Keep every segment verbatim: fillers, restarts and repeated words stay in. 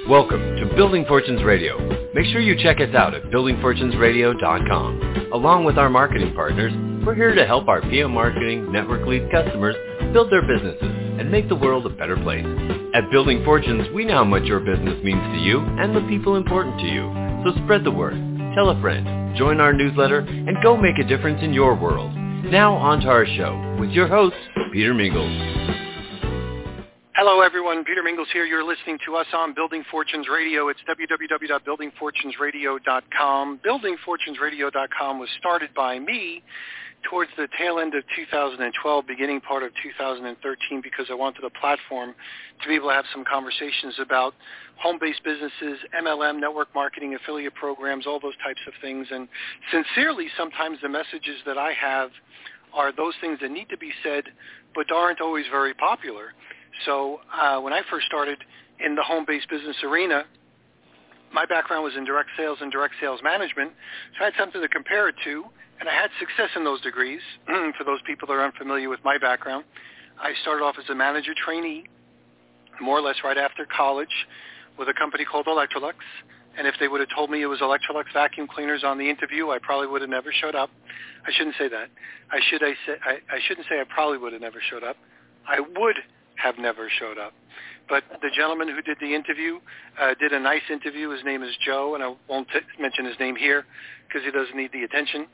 Welcome to Building Fortunes Radio. Make sure you check us out at building fortunes radio dot com. Along with our marketing partners, we're here to help our P M Marketing Network Lead customers build their businesses and make the world a better place. At Building Fortunes, we know how much your business means to you and the people important to you. So spread the word, tell a friend, join our newsletter, and go make a difference in your world. Now on to our show with your host, Peter Mingles. Hello, everyone. Peter Mingles here. You're listening to us on Building Fortunes Radio. It's w w w dot building fortunes radio dot com. building fortunes radio dot com was started by me towards the tail end of two thousand twelve, beginning part of two thousand thirteen, because I wanted a platform to be able to have some conversations about home-based businesses, M L M, network marketing, affiliate programs, all those types of things. And sincerely, sometimes the messages that I have are those things that need to be said but aren't always very popular. So uh, when I first started in the home-based business arena, my background was in direct sales and direct sales management, so I had something to compare it to, and I had success in those degrees. For those people that are unfamiliar with my background, I started off as a manager trainee, more or less right after college, with a company called Electrolux, and if they would have told me it was Electrolux vacuum cleaners on the interview, I probably would have never showed up. I shouldn't say that. I, should, I, say, I, I shouldn't say I probably would have never showed up. I would have never showed up. But the gentleman who did the interview uh, did a nice interview. His name is Joe, and I won't t- mention his name here because he doesn't need the attention.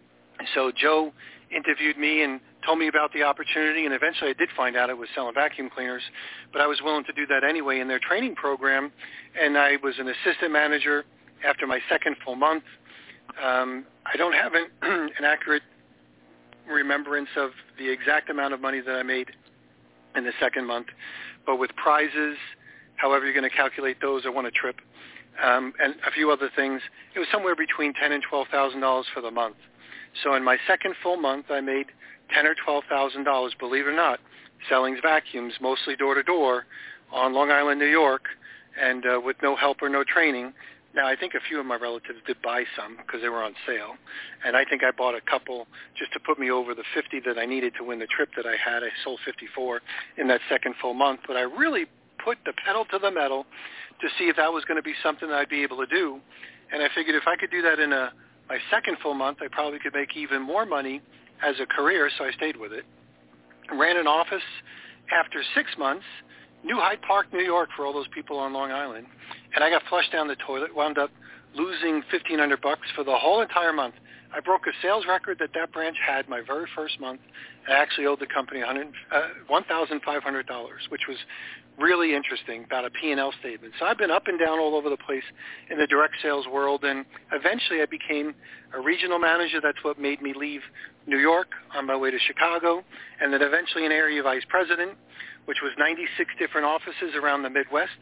So Joe interviewed me and told me about the opportunity, and eventually I did find out it was selling vacuum cleaners, but I was willing to do that anyway in their training program, and I was an assistant manager after my second full month. Um, I don't have an, an accurate remembrance of the exact amount of money that I made in the second month, but with prizes, however you're going to calculate those, I won a trip, um, and a few other things. It was somewhere between ten and twelve thousand dollars for the month. So in my second full month, I made ten or twelve thousand dollars, believe it or not, selling vacuums, mostly door to door, on Long Island, New York, and uh, with no help or no training. Now, I think a few of my relatives did buy some because they were on sale, and I think I bought a couple just to put me over the fifty that I needed to win the trip that I had. I sold fifty-four in that second full month, but I really put the pedal to the metal to see if that was going to be something that I'd be able to do, and I figured if I could do that in a my second full month, I probably could make even more money as a career, so I stayed with it. Ran an office after six months, New Hyde Park, New York, for all those people on Long Island, and I got flushed down the toilet, wound up losing fifteen hundred bucks for the whole entire month. I broke a sales record that that branch had my very first month. I actually owed the company one thousand five hundred dollars, which was really interesting, about a P and L statement. So I've been up and down all over the place in the direct sales world, and eventually I became a regional manager. That's what made me leave New York on my way to Chicago, and then eventually an area vice president, which was ninety-six different offices around the Midwest.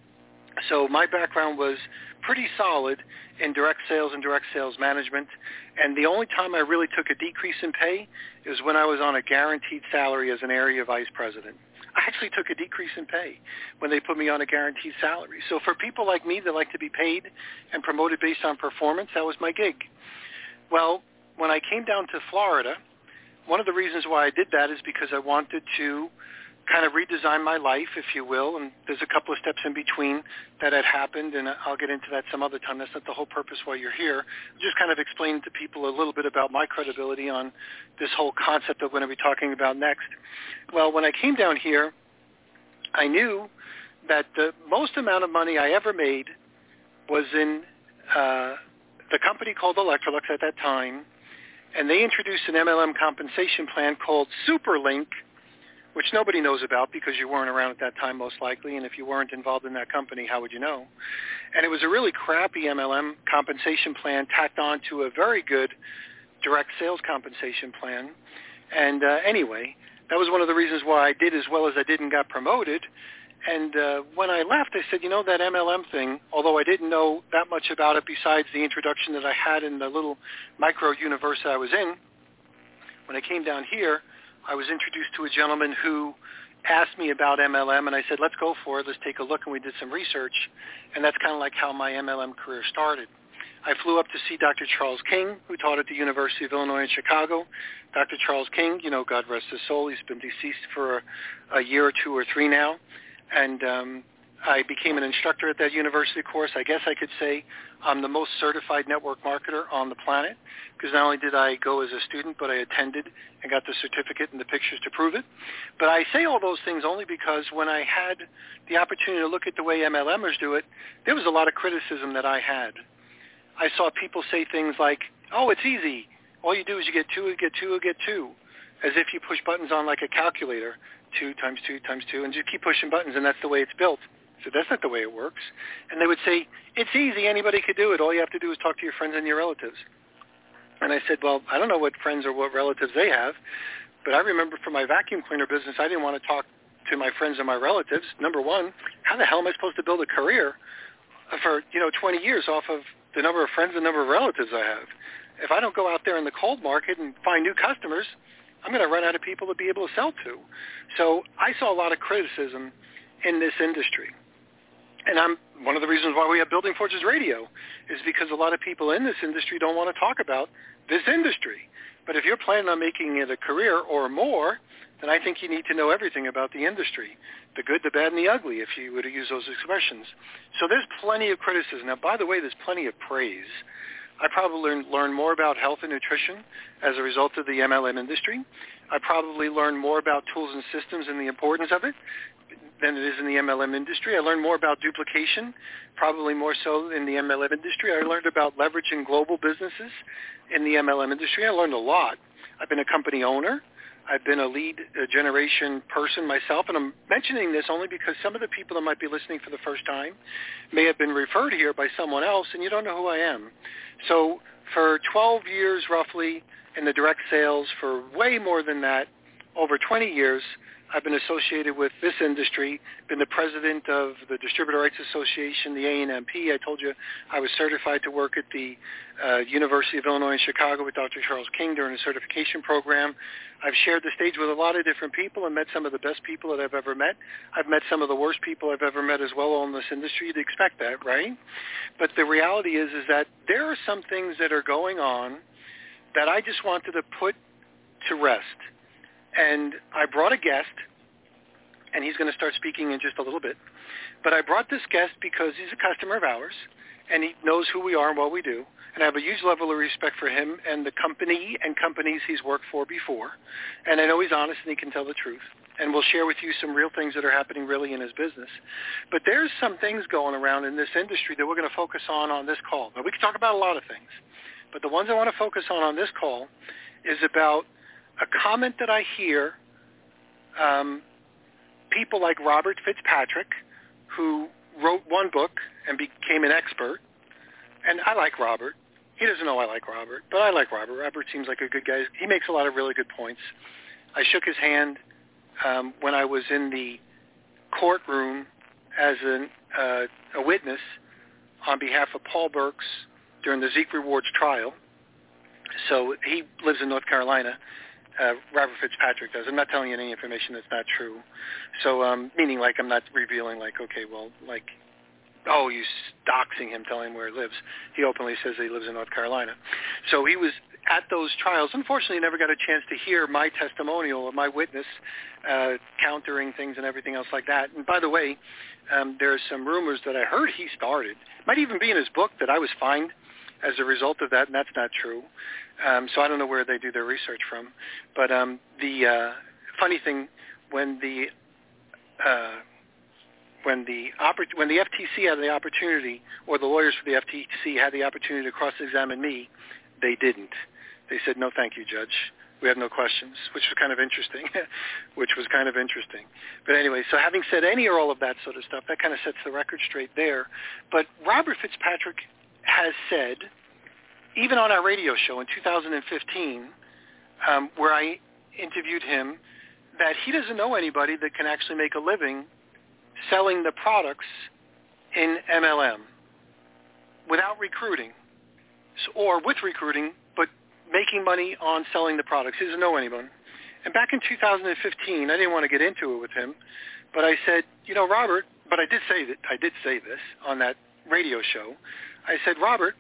So my background was pretty solid in direct sales and direct sales management, and the only time I really took a decrease in pay is when I was on a guaranteed salary as an area vice president. I actually took a decrease in pay when they put me on a guaranteed salary. So for people like me that like to be paid and promoted based on performance, that was my gig. Well, when I came down to Florida, one of the reasons why I did that is because I wanted to kind of redesign my life, if you will, and there's a couple of steps in between that had happened, and I'll get into that some other time. That's not the whole purpose why you're here. Just kind of explain to people a little bit about my credibility on this whole concept that we're going to be talking about next. Well, when I came down here, I knew that the most amount of money I ever made was in uh, the company called Electrolux at that time, and they introduced an M L M compensation plan called SuperLink, which nobody knows about because you weren't around at that time most likely, and if you weren't involved in that company, how would you know? And it was a really crappy M L M compensation plan tacked on to a very good direct sales compensation plan. And uh, anyway, that was one of the reasons why I did as well as I did and got promoted. And uh, when I left, I said, you know, that M L M thing, although I didn't know that much about it besides the introduction that I had in the little micro universe I was in, when I came down here, I was introduced to a gentleman who asked me about M L M, and I said, let's go for it. Let's take a look, and we did some research, and that's kind of like how my M L M career started. I flew up to see Doctor Charles King, who taught at the University of Illinois in Chicago. Doctor Charles King, you know, God rest his soul, he's been deceased for a, a year or two or three now, and um, I became an instructor at that university course. I guess I could say I'm the most certified network marketer on the planet, because not only did I go as a student, but I attended and got the certificate and the pictures to prove it. But I say all those things only because when I had the opportunity to look at the way MLMers do it, there was a lot of criticism that I had. I saw people say things like, oh, it's easy. All you do is you get two, you get two, you get two, as if you push buttons on like a calculator, two times two times two, and you keep pushing buttons, and that's the way it's built. So that's not the way it works. And they would say, it's easy, anybody could do it. All you have to do is talk to your friends and your relatives. And I said, well, I don't know what friends or what relatives they have, but I remember for my vacuum cleaner business, I didn't want to talk to my friends and my relatives. Number one, how the hell am I supposed to build a career for, you know, twenty years off of the number of friends and number of relatives I have? If I don't go out there in the cold market and find new customers, I'm going to run out of people to be able to sell to. So I saw a lot of criticism in this industry. And I'm one of the reasons why we have Building Fortunes Radio is because a lot of people in this industry don't want to talk about this industry. But if you're planning on making it a career or more, then I think you need to know everything about the industry, the good, the bad, and the ugly, if you were to use those expressions. So there's plenty of criticism. Now, by the way, there's plenty of praise. I probably learned, learned more about health and nutrition as a result of the M L M industry. I probably learned more about tools and systems and the importance of it than it is in the M L M industry. I learned more about duplication, probably more so in the M L M industry. I learned about leveraging global businesses in the M L M industry. I learned a lot. I've been a company owner. I've been a lead generation person myself, and I'm mentioning this only because some of the people that might be listening for the first time may have been referred here by someone else, and you don't know who I am. So for twelve years roughly in the direct sales, for way more than that, over twenty years, I've been associated with this industry, been the president of the Distributor Rights Association, the A N M P. I told you I was certified to work at the uh, University of Illinois in Chicago with Doctor Charles King during a certification program. I've shared the stage with a lot of different people and met some of the best people that I've ever met. I've met some of the worst people I've ever met as well in this industry. You'd expect that, right? But the reality is, is that there are some things that are going on that I just wanted to put to rest. And I brought a guest, and he's going to start speaking in just a little bit. But I brought this guest because he's a customer of ours, and he knows who we are and what we do. And I have a huge level of respect for him and the company and companies he's worked for before. And I know he's honest and he can tell the truth. And we'll share with you some real things that are happening really in his business. But there's some things going around in this industry that we're going to focus on on this call. Now, we can talk about a lot of things, but the ones I want to focus on on this call is about a comment that I hear um, people like Robert Fitzpatrick, who wrote one book and became an expert. And I like Robert. He doesn't know I like Robert, but I like Robert. Robert seems like a good guy. He makes a lot of really good points. I shook his hand um, when I was in the courtroom as an, uh, a witness on behalf of Paul Burks during the Zeke Rewards trial. So he lives in North Carolina. Uh, Robert Fitzpatrick does. I'm not telling you any information that's not true. So, um, meaning like I'm not revealing like, okay, well, like, oh, you doxing him, telling him where he lives. He openly says he lives in North Carolina. So he was at those trials. Unfortunately, never got a chance to hear my testimonial or my witness uh, countering things and everything else like that. And by the way, um, there are some rumors that I heard he started. Might even be in his book that I was fined as a result of that, and that's not true. Um, so I don't know where they do their research from. But um, the uh, funny thing, when the uh, when the oppor- when the F T C had the opportunity, or the lawyers for the F T C had the opportunity to cross-examine me, they didn't. They said, no, thank you, Judge. We have no questions, which was kind of interesting, which was kind of interesting. But anyway, so having said any or all of that sort of stuff, that kind of sets the record straight there. But Robert Fitzpatrick has said, even on our radio show in two thousand fifteen, um, where I interviewed him, that he doesn't know anybody that can actually make a living selling the products in M L M without recruiting, so, or with recruiting, but making money on selling the products. He doesn't know anyone. And back in two thousand fifteen, I didn't want to get into it with him, but I said, you know, Robert, but I did say that I did say this on that radio show. I said, Robert,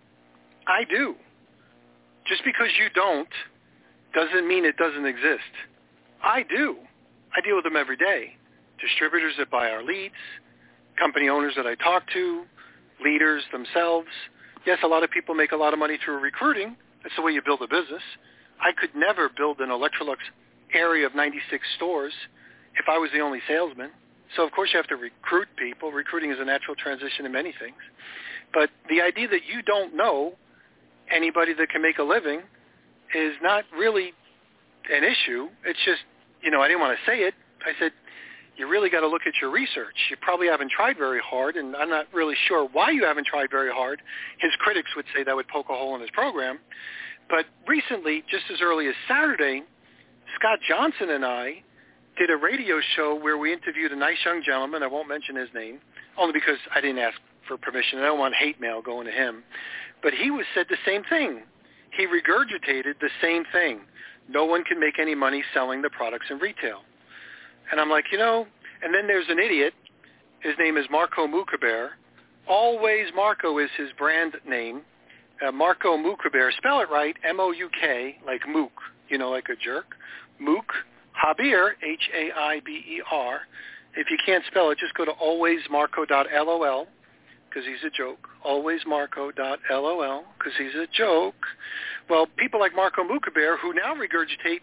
I do. Just because you don't doesn't mean it doesn't exist. I do. I deal with them every day. Distributors that buy our leads, company owners that I talk to, leaders themselves. Yes, a lot of people make a lot of money through recruiting. That's the way you build a business. I could never build an Electrolux area of ninety-six stores if I was the only salesman. So, of course, you have to recruit people. Recruiting is a natural transition in many things. But the idea that you don't know anybody that can make a living is not really an issue. It's just, you know, I didn't want to say it. I said, you really got to look at your research. You probably haven't tried very hard, and I'm not really sure why you haven't tried very hard. His critics would say that would poke a hole in his program. But recently, just as early as Saturday, Scott Johnson and I did a radio show where we interviewed a nice young gentleman. I won't mention his name, only because I didn't ask for permission. I don't want hate mail going to him. But he was said the same thing. He regurgitated the same thing. No one can make any money selling the products in retail. And I'm like, you know, and then there's an idiot. His name is Marco Mukaber. Always Marco is his brand name. Uh, Marco Mukaber. Spell it right, M O U K, like mook, you know, like a jerk. Mook Habir, H A I B E R. If you can't spell it, just go to always marco dot L O L, because he's a joke. always marco dot L O L, because he's a joke. Well, people like Marco Mukaber, who now regurgitate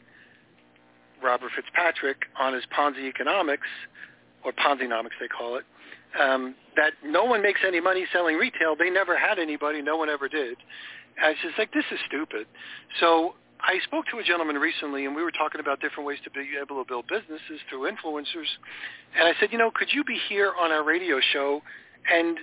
Robert Fitzpatrick on his Ponzi economics, or Ponzi-nomics they call it, um, that no one makes any money selling retail. They never had anybody. No one ever did. I was just like, this is stupid. So I spoke to a gentleman recently, and we were talking about different ways to be able to build businesses through influencers. And I said, you know, could you be here on our radio show and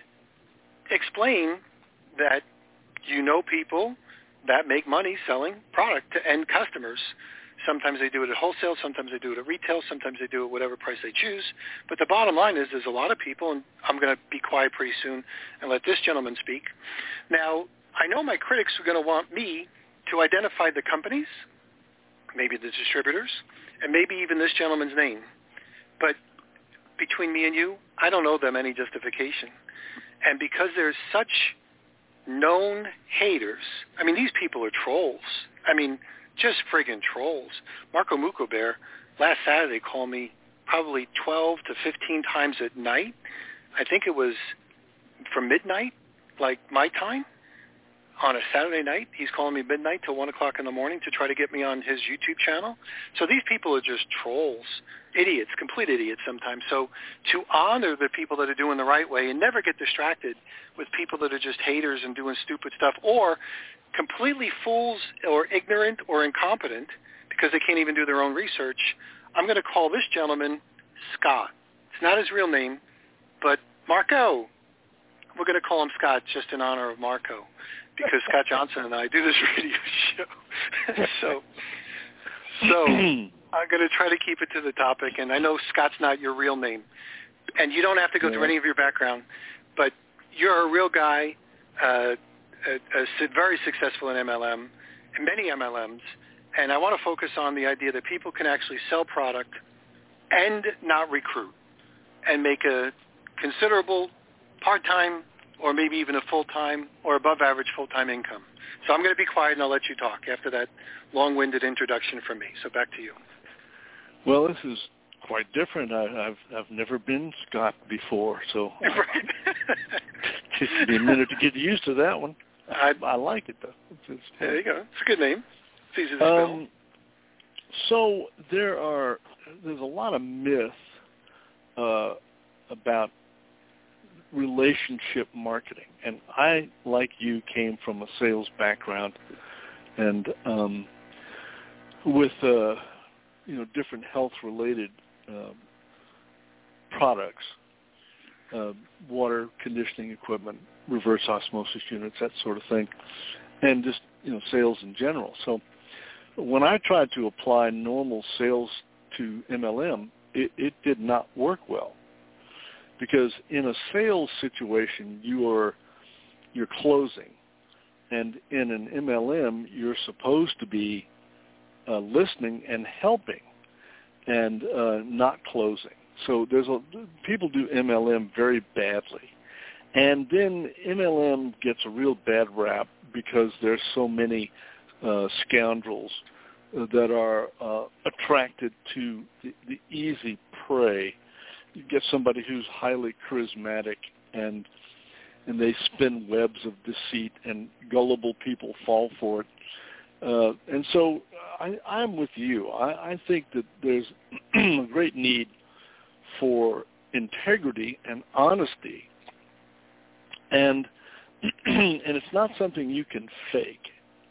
explain that you know people that make money selling product to end customers? Sometimes they do it at wholesale, sometimes they do it at retail, sometimes they do it whatever price they choose. But the bottom line is there's a lot of people, and I'm going to be quiet pretty soon and let this gentleman speak. Now, I know my critics are going to want me to identify the companies, maybe the distributors, and maybe even this gentleman's name. But between me and you, I don't owe them any justification. And because there's such known haters, I mean, these people are trolls. I mean, just friggin' trolls. Marco Mukaber last Saturday called me probably twelve to fifteen times at night. I think it was from midnight, like my time, on a Saturday night. He's calling me midnight till one o'clock in the morning to try to get me on his YouTube channel. So these people are just trolls, idiots, complete idiots sometimes. So to honor the people that are doing the right way and never get distracted with people that are just haters and doing stupid stuff, or completely fools or ignorant or incompetent because they can't even do their own research, I'm going to call this gentleman Scott. It's not his real name, but Marco. We're going to call him Scott just in honor of Marco, because Scott Johnson and I do this radio show. so so I'm going to try to keep it to the topic, and I know Scott's not your real name, and you don't have to go yeah. through any of your background, but you're a real guy, uh, a, a, very successful in M L M, and many M L Ms, and I want to focus on the idea that people can actually sell product and not recruit and make a considerable part-time or maybe even a full-time or above-average full-time income. So I'm going to be quiet and I'll let you talk after that long-winded introduction from me. So back to you. Well, this is quite different. I, I've I've never been Scott before, so it takes me a minute to get used to that one. I, I like it, though. It's, it's there you go. It's a good name. It's easy to spell. Um, so there are there's a lot of myth uh, about relationship marketing, and I, like you, came from a sales background, and um, with uh, you know different health-related uh, products, uh, water conditioning equipment, reverse osmosis units, that sort of thing, and just you know sales in general. So when I tried to apply normal sales to M L M, it, it did not work well. Because in a sales situation, you are you're closing, and in an M L M, you're supposed to be uh, listening and helping, and uh, not closing. So there's a people do M L M very badly, and then M L M gets a real bad rap because there's so many uh, scoundrels that are uh, attracted to the, the easy prey. you get somebody who's highly charismatic and and they spin webs of deceit, and gullible people fall for it. Uh, and so I, I'm with you. I, I think that there's a great need for integrity and honesty, and and it's not something you can fake.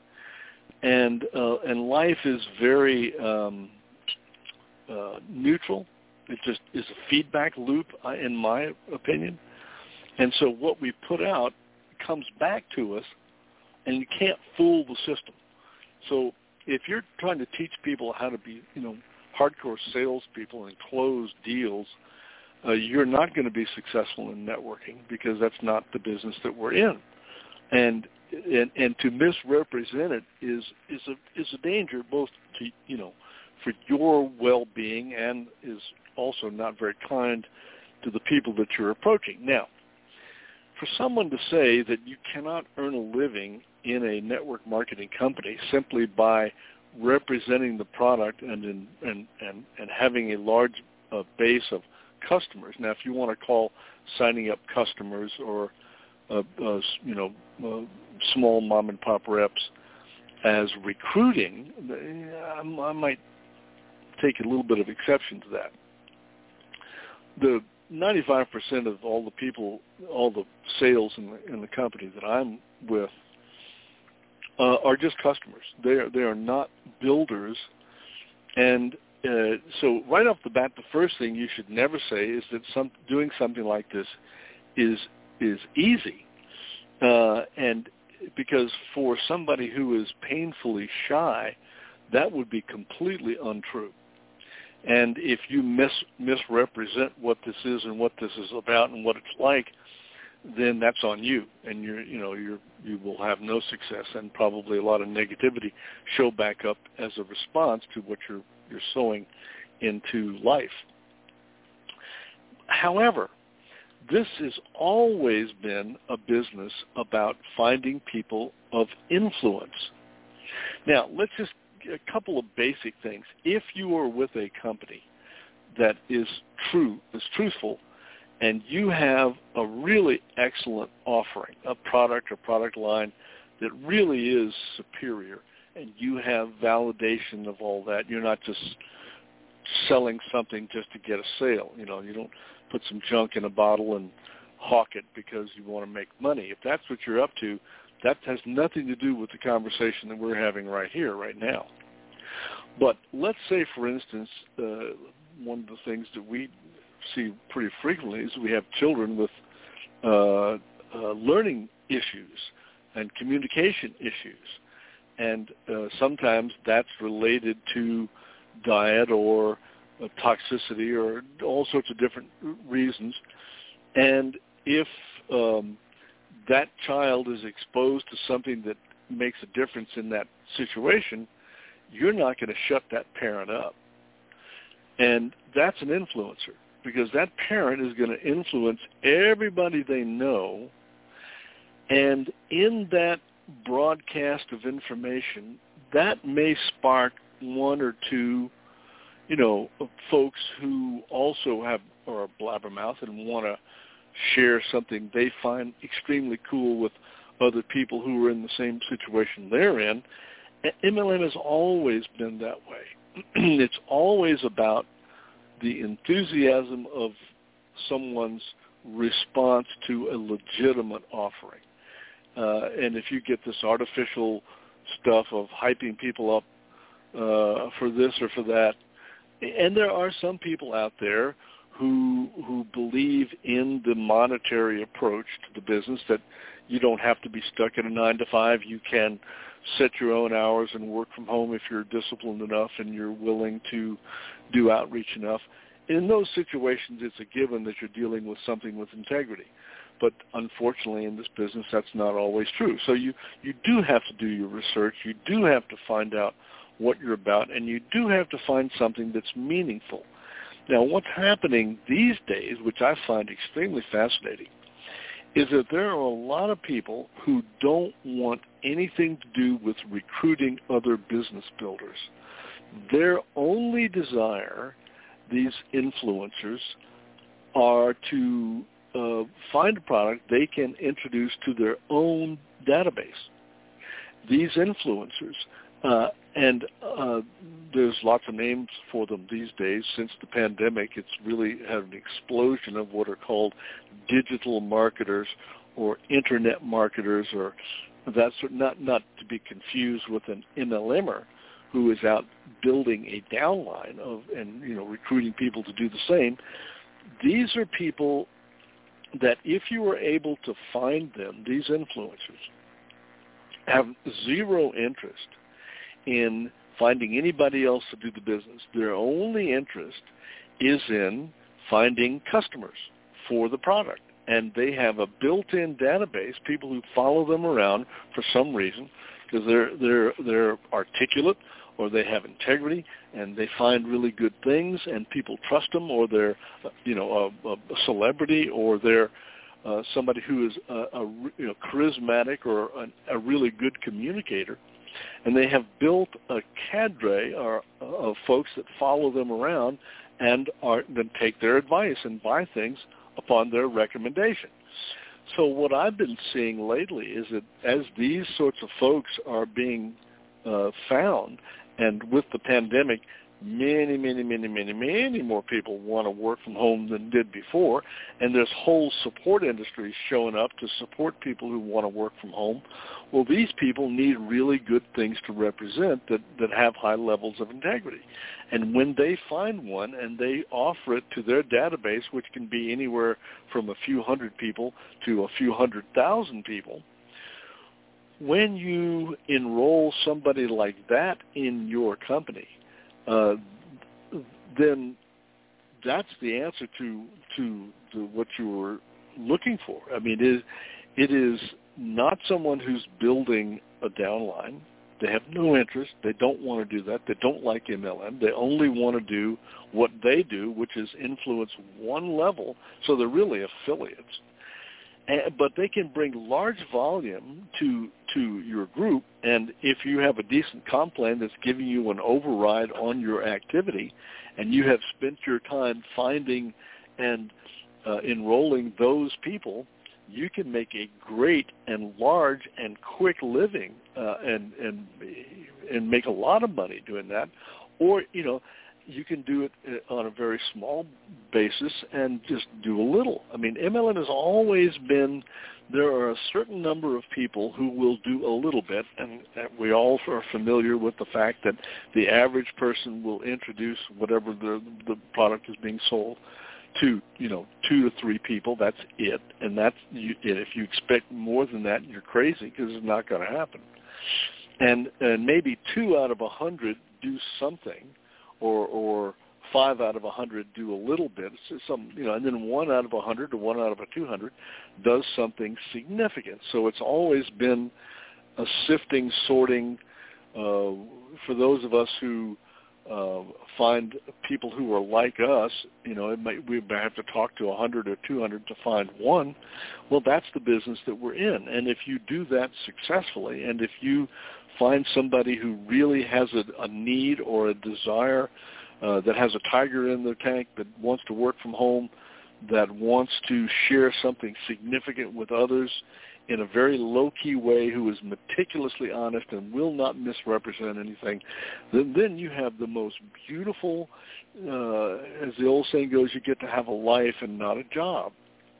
And uh, and life is very um, uh, neutral. It just is a feedback loop, uh, in my opinion. And so what we put out comes back to us, and you can't fool the system. So if you're trying to teach people how to be, you know, hardcore salespeople and close deals, uh, you're not going to be successful in networking, because that's not the business that we're in. And and, and to misrepresent it is is a is a danger, both to, you know, for your well-being, and is also not very kind to the people that you're approaching. Now, for someone to say that you cannot earn a living in a network marketing company simply by representing the product and in, and, and, and having a large uh, base of customers. Now, if you want to call signing up customers or uh, uh, you know uh, small mom and pop reps as recruiting, I, I might take a little bit of exception to that. The ninety-five percent of all the people, all the sales in the, in the company that I'm with uh, are just customers. They are, they are not builders. And uh, so right off the bat, the first thing you should never say is that some, doing something like this is is easy. Uh, and because for somebody who is painfully shy, that would be completely untrue. And if you mis misrepresent what this is and what this is about and what it's like, then that's on you, and you're you know you're you will have no success, and probably a lot of negativity show back up as a response to what you're you're sowing into life. However, this has always been a business about finding people of influence. Now, let's just a couple of basic things. If you are with a company that is true, is truthful, and you have a really excellent offering, a product or product line that really is superior, and you have validation of all that, you're not just selling something just to get a sale. You know, you don't put some junk in a bottle and hawk it because you want to make money. If that's what you're up to, that has nothing to do with the conversation that we're having right here, right now. But let's say, for instance, uh, one of the things that we see pretty frequently is we have children with uh, uh, learning issues and communication issues. And uh, sometimes that's related to diet or uh, toxicity or all sorts of different reasons. And if um, that child is exposed to something that makes a difference in that situation, you're not going to shut that parent up. And that's an influencer, because that parent is going to influence everybody they know. And in that broadcast of information, that may spark one or two, you know, folks who also have are a blabbermouth and want to share something they find extremely cool with other people who are in the same situation they're in. M L M has always been that way. It's always about the enthusiasm of someone's response to a legitimate offering. Uh, and if you get this artificial stuff of hyping people up uh, for this or for that, and there are some people out there who who believe in the monetary approach to the business, that you don't have to be stuck at a nine to five. You can set your own hours and work from home if you're disciplined enough and you're willing to do outreach enough. In those situations, it's a given that you're dealing with something with integrity. But unfortunately, in this business, that's not always true. So you, you do have to do your research. You do have to find out what you're about, and you do have to find something that's meaningful. Now, what's happening these days, which I find extremely fascinating, is that there are a lot of people who don't want anything to do with recruiting other business builders. Their only desire, these influencers, are to uh, find a product they can introduce to their own database. These influencers, uh, and uh, there's lots of names for them these days. Since the pandemic, it's really had an explosion of what are called digital marketers or internet marketers, or that sort. Not not to be confused with an M L M-er who is out building a downline of and you know recruiting people to do the same. These are people that if you are able to find them, these influencers have zero interest in finding anybody else to do the business. Their only interest is in finding customers for the product. And they have a built-in database, people who follow them around for some reason, because they're, they're, they're articulate, or they have integrity, and they find really good things, and people trust them, or they're, you know, a, a celebrity, or they're uh, somebody who is a, a you know, charismatic or a, a really good communicator, and they have built a cadre or, of folks that follow them around and are then take their advice and buy things upon their recommendation. So what I've been seeing lately is that as these sorts of folks are being uh, found, and with the pandemic, many, many, many, many, many more people want to work from home than did before, and there's whole support industries showing up to support people who want to work from home. Well, these people need really good things to represent that, that have high levels of integrity. And when they find one and they offer it to their database, which can be anywhere from a few hundred people to a few hundred thousand people, when you enroll somebody like that in your company, uh, then that's the answer to to, to what you were looking for. I mean, it is, it is not someone who's building a downline. They have no interest. They don't want to do that. They don't like M L M. They only want to do what they do, which is influence one level. So they're really affiliates. And, but they can bring large volume to to your group, and if you have a decent comp plan that's giving you an override on your activity, and you have spent your time finding and uh, enrolling those people, you can make a great and large and quick living uh, and and and make a lot of money doing that. Or, you know, you can do it on a very small basis and just do a little. I mean, M L M has always been, there are a certain number of people who will do a little bit, and we all are familiar with the fact that the average person will introduce whatever the, the product is being sold to, you know, two to three people. That's it. And that's you, if you expect more than that, you're crazy, because it's not going to happen. And, and maybe two out of a hundred do something, or or five out of a hundred do a little bit. It's some, you know, and then one out of a hundred or one out of a two hundred does something significant. So it's always been a sifting, sorting. Uh, for those of us who uh, find people who are like us, you know, it might, we might have to talk to a hundred or two hundred to find one. Well, that's the business that we're in. And if you do that successfully, and if you find somebody who really has a, a need or a desire, uh, that has a tiger in their tank, that wants to work from home, that wants to share something significant with others in a very low-key way, who is meticulously honest and will not misrepresent anything, then, then you have the most beautiful, uh, as the old saying goes, you get to have a life and not a job.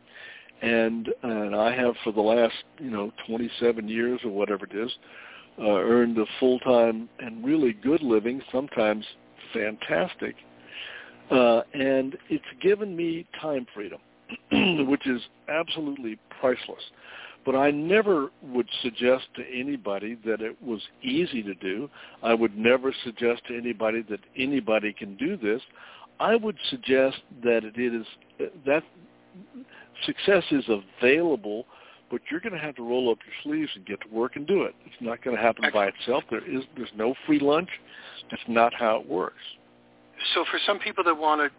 And and I have for the last, you know, twenty-seven years or whatever it is, Uh, earned a full-time and really good living, sometimes fantastic, uh, and it's given me time freedom, which is absolutely priceless. But I never would suggest to anybody that it was easy to do. I would never suggest to anybody that anybody can do this. I would suggest that it is that success is available, but you're going to have to roll up your sleeves and get to work and do it. It's not going to happen by itself. There is, there's no free lunch. That's not how it works. So for some people that want to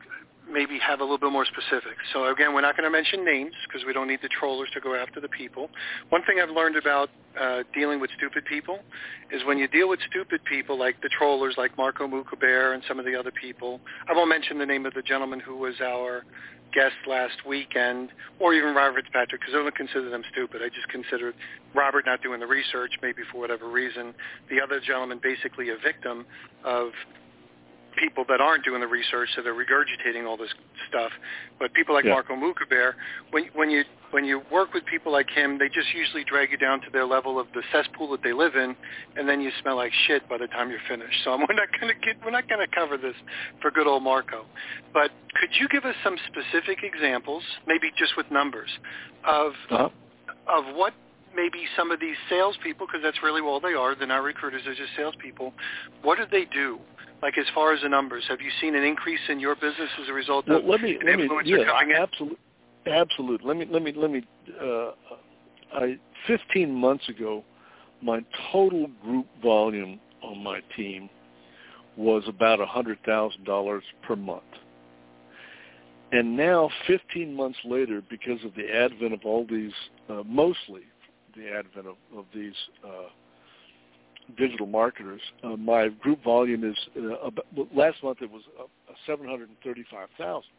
maybe have a little bit more specific. So again, we're not going to mention names because we don't need the trollers to go after the people. One thing I've learned about uh, dealing with stupid people is when you deal with stupid people like the trollers, like Marco Mukaber and some of the other people, I won't mention the name of the gentleman who was our guest last weekend, or even Robert Fitzpatrick, because I don't consider them stupid. I just consider Robert not doing the research, maybe for whatever reason. The other gentleman basically a victim of people that aren't doing the research, so they're regurgitating all this stuff. But people like yeah. Marco Mukaber, when when you when you work with people like him, they just usually drag you down to their level of the cesspool that they live in, and then you smell like shit by the time you're finished. So we're not going to get we're not going to cover this for good old Marco. But could you give us some specific examples, maybe just with numbers, of uh-huh. of what maybe some of these salespeople, because that's really all they are, they're not recruiters, they're just salespeople. What do they do? Like as far as the numbers, have you seen an increase in your business as a result well, of let me, an let me, influencer yeah, coming in? Absolutely, absolutely. Let me, let me, let me. Uh, I fifteen months ago, my total group volume on my team was about a hundred thousand dollars per month, and now fifteen months later, because of the advent of all these, uh, mostly the advent of, of these. Uh, digital marketers, uh, my group volume is, uh, about, last month it was uh, seven hundred thirty-five thousand.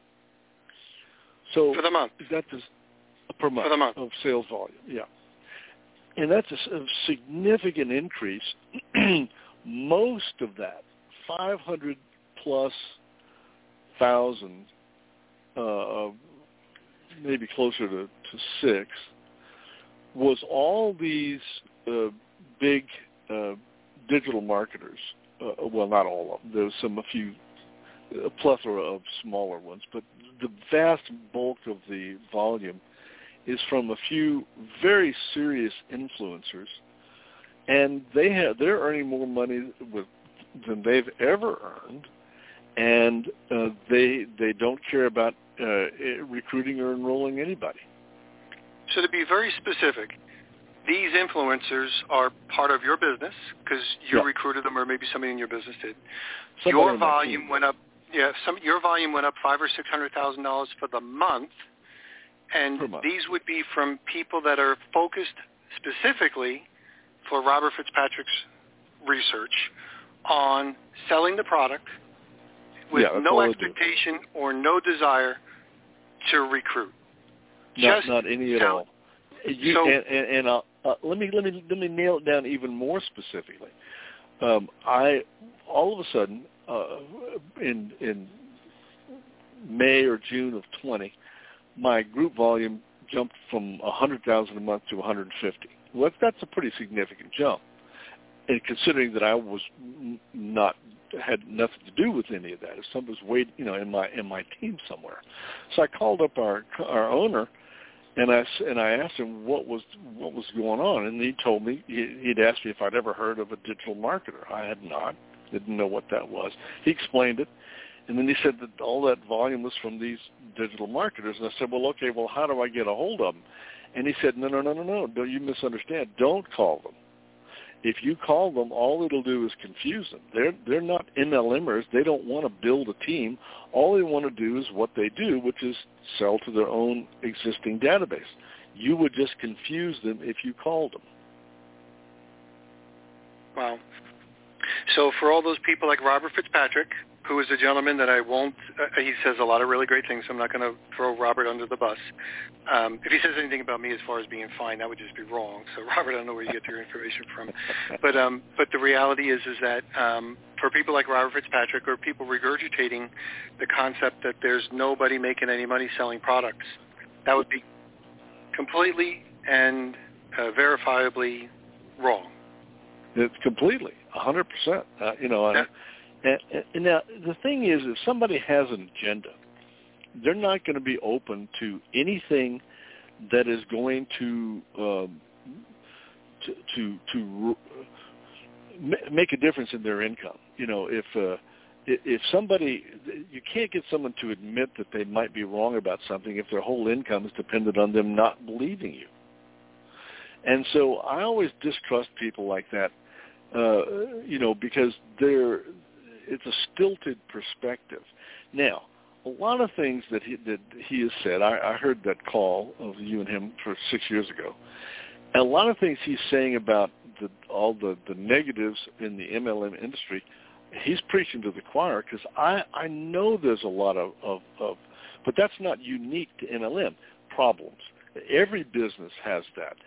So for the month? That's a, per month, for the month of sales volume, yeah. And that's a, a significant increase. Most of that, five hundred plus thousand, uh, maybe closer to, to six, was all these uh, big Uh, digital marketers. Uh, well, not all of them. There's some, a few, a plethora of smaller ones, but the vast bulk of the volume is from a few very serious influencers, and they have they're earning more money with than they've ever earned, and uh, they they don't care about uh, recruiting or enrolling anybody. So to be very specific, these influencers are part of your business because you yeah. recruited them, or maybe somebody in your business did. Somebody your volume went up. Yeah, some your volume went up five or six hundred thousand dollars for the month, and month. These would be from people that are focused specifically for Robert Fitzpatrick's research on selling the product with yeah, no expectation or no desire to recruit. Not, Just not any at sell. all. You, so, and and, and uh, uh, let me let me let me nail it down even more specifically. Um, I all of a sudden uh, in in May or June of twenty, my group volume jumped from a hundred thousand a month to one hundred fifty. Well, that's a pretty significant jump, and considering that I was not had nothing to do with any of that, if somebody was wait, you know, in my in my team somewhere, so I called up our our owner. And I, and I asked him what was what was going on, and he told me, he, he'd asked me if I'd ever heard of a digital marketer. I had not, didn't know what that was. He explained it, and then he said that all that volume was from these digital marketers. And I said, well, okay, well, how do I get a hold of them? And he said, no, no, no, no, no, don't you misunderstand. Don't call them. If you call them, all it'll do is confuse them. They're they're not M L Mers. They don't want to build a team. All they want to do is what they do, which is sell to their own existing database. You would just confuse them if you called them. Wow. So for all those people like Robert Fitzpatrick, who is a gentleman that I won't, uh, he says a lot of really great things, so I'm not going to throw Robert under the bus. Um, if he says anything about me as far as being fine, that would just be wrong. So Robert, I don't know where you get your information from. But um, but the reality is is that um, for people like Robert Fitzpatrick, or people regurgitating the concept that there's nobody making any money selling products, that would be completely and uh, verifiably wrong. It's completely, one hundred percent. Uh, you know, that, and, and now the thing is, if somebody has an agenda, they're not going to be open to anything that is going to um, to to, to uh, make a difference in their income. You know, if uh, if somebody, you can't get someone to admit that they might be wrong about something if their whole income is dependent on them not believing you. And so I always distrust people like that, uh, you know, because they're, it's a stilted perspective. Now, a lot of things that he that he has said. I, I heard that call of you and him for six years ago. And a lot of things he's saying about the, all the, the negatives in the M L M industry, he's preaching to the choir, because I, I know there's a lot of, of, of, but that's not unique to M L M, problems. Every business has that.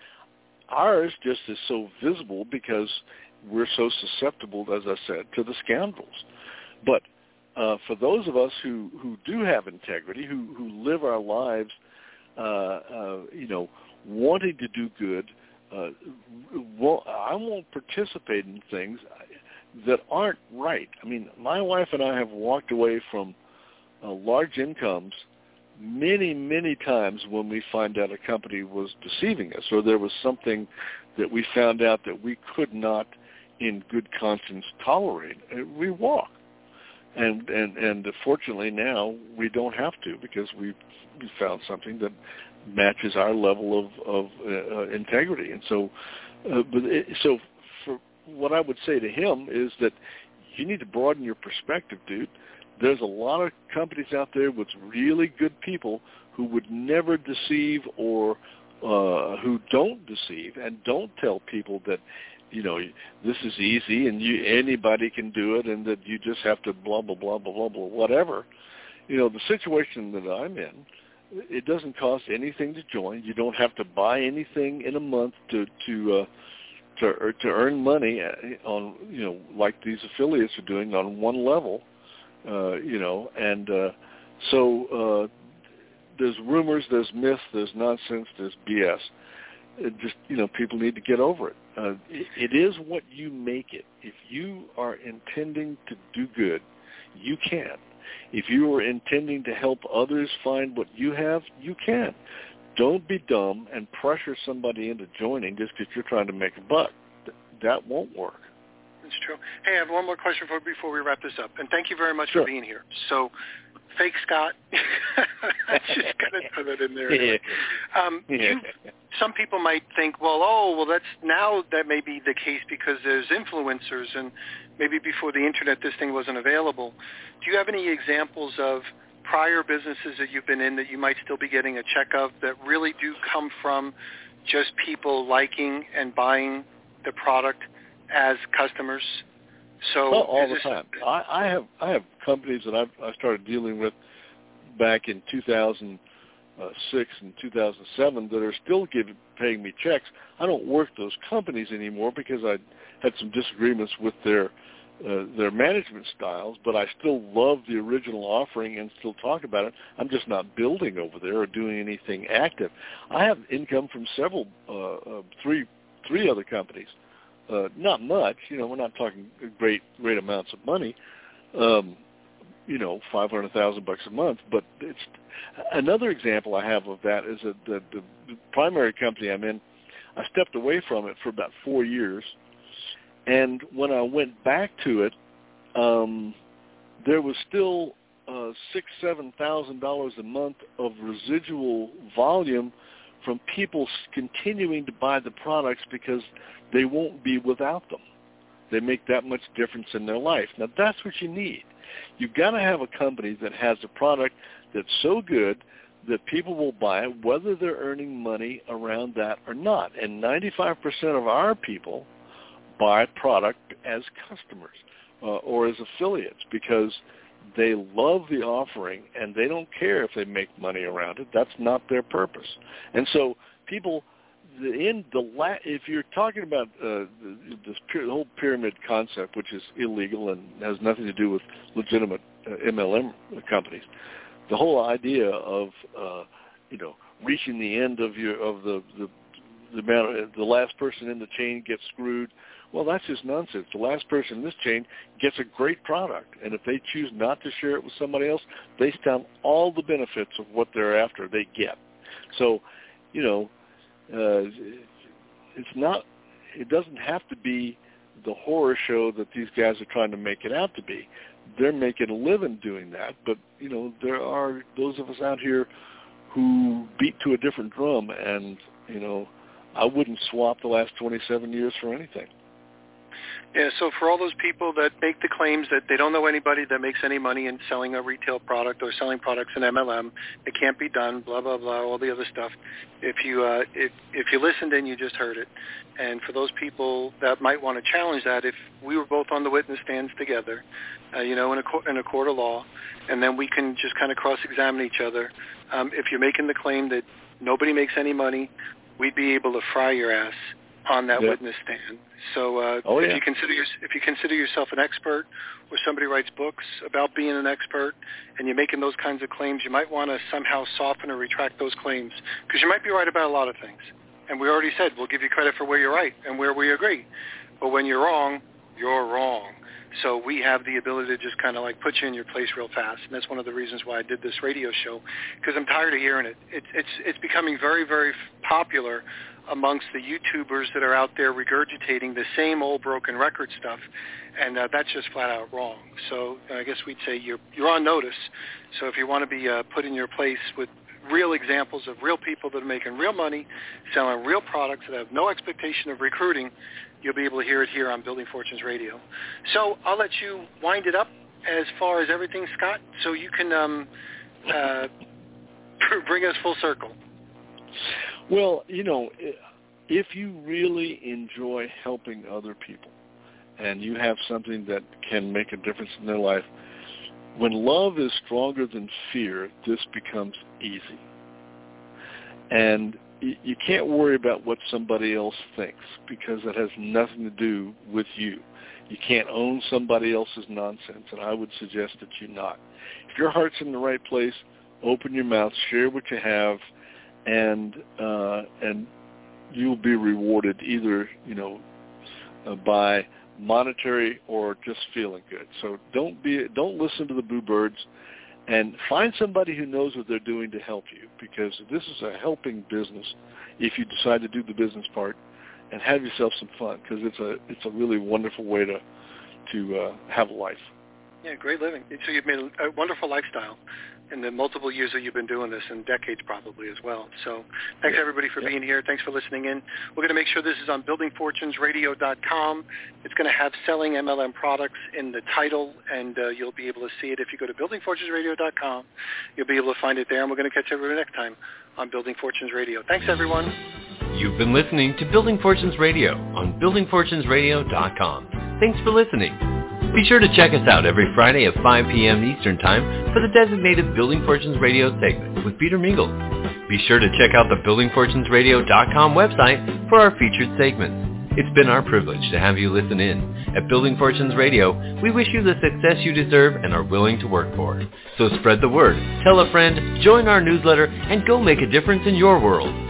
Ours just is so visible because we're so susceptible, as I said, to the scoundrels. But uh, for those of us who, who do have integrity, who, who live our lives, uh, uh, you know, wanting to do good, uh, well, I won't participate in things that aren't right. I mean, my wife and I have walked away from uh, large incomes many, many times when we find out a company was deceiving us, or there was something that we found out that we could not in good conscience tolerate. We walk. And, and, and fortunately now we don't have to, because we've we found something that matches our level of, of uh, integrity. And so, uh, but it, so for what I would say to him is that you need to broaden your perspective, dude. There's a lot of companies out there with really good people who would never deceive, or uh, who don't deceive and don't tell people that, you know, this is easy and you anybody can do it, and that you just have to blah, blah, blah, blah, blah, blah, whatever. You know, the situation that I'm in, it doesn't cost anything to join. You don't have to buy anything in a month to to uh, to, to earn money on, you know, like these affiliates are doing on one level. Uh, you know, and uh, so uh, there's rumors, there's myths, there's nonsense, there's B S. It just, you know, people need to get over it. Uh, it. It is what you make it. If you are intending to do good, you can. If you are intending to help others find what you have, you can. Don't be dumb and pressure somebody into joining just because you're trying to make a buck. That won't work. It's true. Hey, I have one more question for before we wrap this up, and thank you very much sure. for being here. So, fake Scott, I just got to throw that in there. Anyway. Um, you, some people might think, well, oh, well, that's now that may be the case because there's influencers, and maybe before the internet this thing wasn't available. Do you have any examples of prior businesses that you've been in that you might still be getting a check of that really do come from just people liking and buying the product as customers? So well, all the this, time. I, I have I have companies that I've, I started dealing with back in two thousand six and two thousand seven that are still giving paying me checks. I don't work those companies anymore because I had some disagreements with their uh, their management styles, but I still love the original offering and still talk about it. I'm just not building over there or doing anything active. I have income from several uh, uh, three three other companies. Uh, not much, you know, we're not talking great, great amounts of money, um, you know, five hundred thousand bucks a month. But it's another example I have of that is that the, the, the primary company I'm in, I stepped away from it for about four years. And when I went back to it, um, there was still uh, six, seven thousand dollars a month of residual volume from people continuing to buy the products because they won't be without them. They make that much difference in their life. Now, that's what you need. You've got to have a company that has a product that's so good that people will buy it, whether they're earning money around that or not. And ninety-five percent of our people buy product as customers uh, or as affiliates because they love the offering and they don't care if they make money around it. That's not their purpose. And so people, the, in the la- if you're talking about uh, this the whole pyramid concept, which is illegal and has nothing to do with legitimate uh, M L M companies, the whole idea of uh, you know reaching the end of your of the the the, amount of, the last person in the chain gets screwed. Well, that's just nonsense. The last person in this chain gets a great product, and if they choose not to share it with somebody else, they stand all the benefits of what they're after they get. So, you know, uh, it's not, it doesn't have to be the horror show that these guys are trying to make it out to be. They're making a living doing that, but, you know, there are those of us out here who beat to a different drum, and, you know, I wouldn't swap the last twenty-seven years for anything. Yeah, so for all those people that make the claims that they don't know anybody that makes any money in selling a retail product or selling products in M L M, it can't be done, blah, blah, blah, all the other stuff. If you uh, if, if you listened in, you just heard it. And for those people that might want to challenge that, if we were both on the witness stands together, uh, you know, in a, co- in a court of law, and then we can just kind of cross-examine each other, um, if you're making the claim that nobody makes any money, we'd be able to fry your ass on that yeah. witness stand. So uh, oh, if yeah. you consider your, if you consider yourself an expert, or somebody writes books about being an expert, and you're making those kinds of claims, you might want to somehow soften or retract those claims, because you might be right about a lot of things. And we already said we'll give you credit for where you're right and where we agree. But when you're wrong, you're wrong. So we have the ability to just kind of like put you in your place real fast, and that's one of the reasons why I did this radio show, because I'm tired of hearing it. it it's it's becoming very, very popular amongst the YouTubers that are out there regurgitating the same old broken record stuff, and uh, that's just flat out wrong. So I guess we'd say you're you're on notice. So if you want to be uh, put in your place with real examples of real people that are making real money, selling real products that have no expectation of recruiting, you'll be able to hear it here on Building Fortunes Radio. So I'll let you wind it up as far as everything, Scott, so you can um, uh, bring us full circle. Well, you know, if you really enjoy helping other people and you have something that can make a difference in their life, when love is stronger than fear, this becomes easy. And you can't worry about what somebody else thinks, because it has nothing to do with you. You can't own somebody else's nonsense, and I would suggest that you not. If your heart's in the right place, open your mouth, share what you have, and uh, and you'll be rewarded either, you know, uh, by monetary or just feeling good. So don't be don't listen to the boo birds, and find somebody who knows what they're doing to help you, because this is a helping business if you decide to do the business part, and have yourself some fun, because it's a it's a really wonderful way to to uh, have a life. Yeah, great living. So you've made a wonderful lifestyle in the multiple years that you've been doing this, and decades probably as well. So thanks, yeah. everybody, for yeah. being here. Thanks for listening in. We're going to make sure this is on building fortunes radio dot com. It's going to have Selling M L M Products in the title, and uh, you'll be able to see it. If you go to building fortunes radio dot com, you'll be able to find it there, and we're going to catch everybody next time on Building Fortunes Radio. Thanks, everyone. You've been listening to Building Fortunes Radio on building fortunes radio dot com. Thanks for listening. Be sure to check us out every Friday at five p.m. Eastern Time for the designated Building Fortunes Radio segment with Peter Mingles. Be sure to check out the building fortunes radio dot com website for our featured segments. It's been our privilege to have you listen in. At Building Fortunes Radio, we wish you the success you deserve and are willing to work for. So spread the word, tell a friend, join our newsletter, and go make a difference in your world.